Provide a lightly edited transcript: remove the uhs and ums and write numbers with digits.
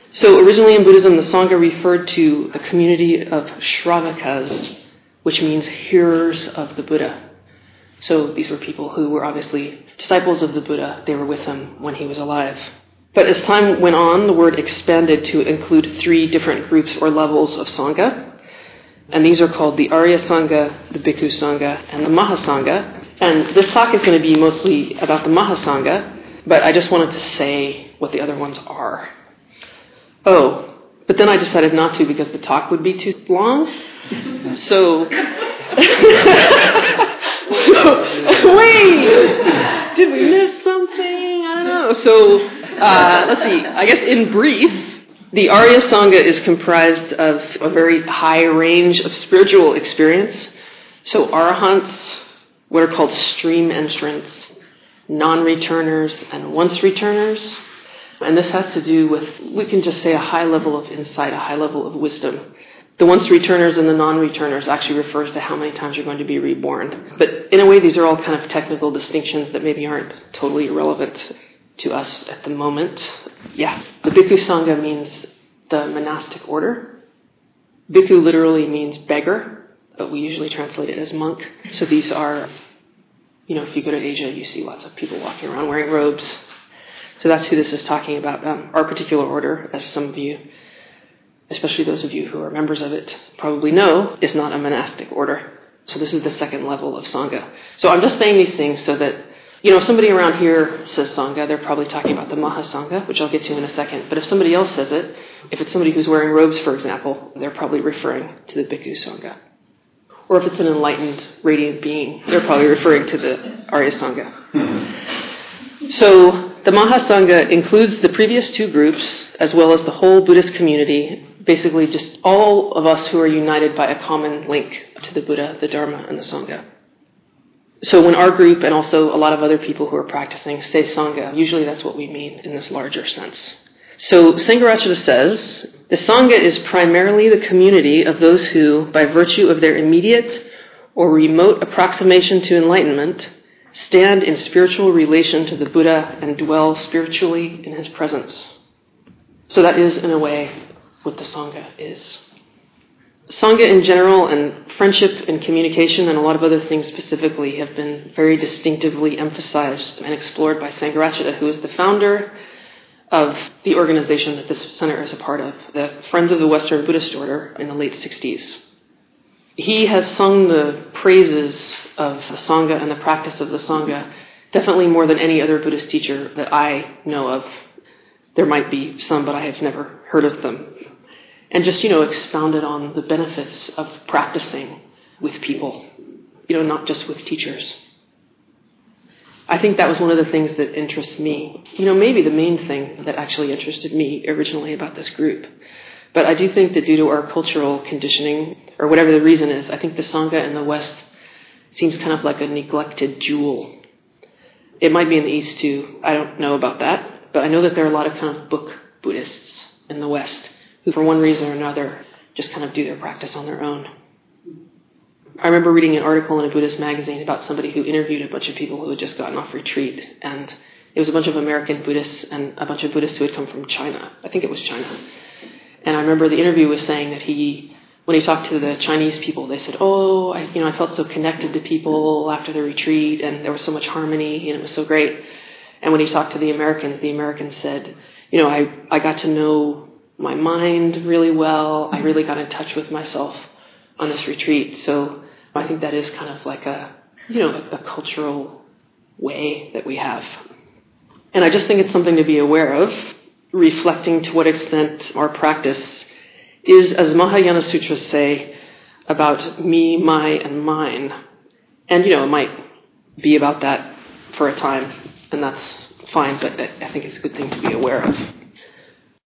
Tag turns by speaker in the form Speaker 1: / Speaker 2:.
Speaker 1: So originally in Buddhism, the Sangha referred to a community of Shravakas, which means hearers of the Buddha. So these were people who were obviously disciples of the Buddha. They were with him when he was alive. But as time went on, the word expanded to include 3 different groups or levels of Sangha. And these are called the Arya Sangha, the Bhikkhu Sangha, and the Mahasangha. And this talk is going to be mostly about the Mahasangha, but I just wanted to say what the other ones are. Oh, but then I decided not to because the talk would be too long. So wait, did we miss something? I don't know. So let's see. I guess in brief, the Arya Sangha is comprised of a very high range of spiritual experience. So arahants, what are called stream entrants, non-returners, and once-returners. And this has to do with, we can just say, a high level of insight, a high level of wisdom. The once-returners and the non-returners actually refers to how many times you're going to be reborn. But in a way, these are all kind of technical distinctions that maybe aren't totally irrelevant to us at the moment. Yeah, the Bhikkhu Sangha means the monastic order. Bhikkhu literally means beggar, but we usually translate it as monk. So these are, if you go to Asia, you see lots of people walking around wearing robes. So that's who this is talking about. Our particular order, as some of you, especially those of you who are members of it, probably know, is not a monastic order. So this is the second level of Sangha. So I'm just saying these things so that, if somebody around here says Sangha, they're probably talking about the Mahasangha, which I'll get to in a second. But if somebody else says it, if it's somebody who's wearing robes, for example, they're probably referring to the Bhikkhu Sangha. Or if it's an enlightened, radiant being, they're probably referring to the Arya Sangha. So the Mahasangha includes the previous 2 groups, as well as the whole Buddhist community, basically just all of us who are united by a common link to the Buddha, the Dharma, and the Sangha. So when our group and also a lot of other people who are practicing say Sangha, usually that's what we mean in this larger sense. So Sangharakshita says, the Sangha is primarily the community of those who, by virtue of their immediate or remote approximation to enlightenment, stand in spiritual relation to the Buddha and dwell spiritually in his presence. So that is, in a way, what the Sangha is. Sangha in general and friendship and communication and a lot of other things specifically have been very distinctively emphasized and explored by Sangharakshita, who is the founder of the organization that this center is a part of, the Friends of the Western Buddhist Order, in the late 60s. He has sung the praises of the Sangha and the practice of the Sangha definitely more than any other Buddhist teacher that I know of. There might be some, but I have never heard of them. And just, expounded on the benefits of practicing with people, not just with teachers. I think that was one of the things that interests me. Maybe the main thing that actually interested me originally about this group. But I do think that due to our cultural conditioning, or whatever the reason is, I think the Sangha in the West seems kind of like a neglected jewel. It might be in the East too. I don't know about that. But I know that there are a lot of kind of book Buddhists in the West who, for one reason or another, just kind of do their practice on their own. I remember reading an article in a Buddhist magazine about somebody who interviewed a bunch of people who had just gotten off retreat. And it was a bunch of American Buddhists and a bunch of Buddhists who had come from China. I think it was China. And I remember the interview was saying that when he talked to the Chinese people, they said, I felt so connected to people after the retreat, and there was so much harmony, and it was so great. And when he talked to the Americans said, I got to know my mind really well. I really got in touch with myself on this retreat. So I think that is kind of like a cultural way that we have. And I just think it's something to be aware of, reflecting to what extent our practice is, as Mahayana Sutras say, about me, my, and mine. And, it might be about that for a time, and that's fine, but I think it's a good thing to be aware of.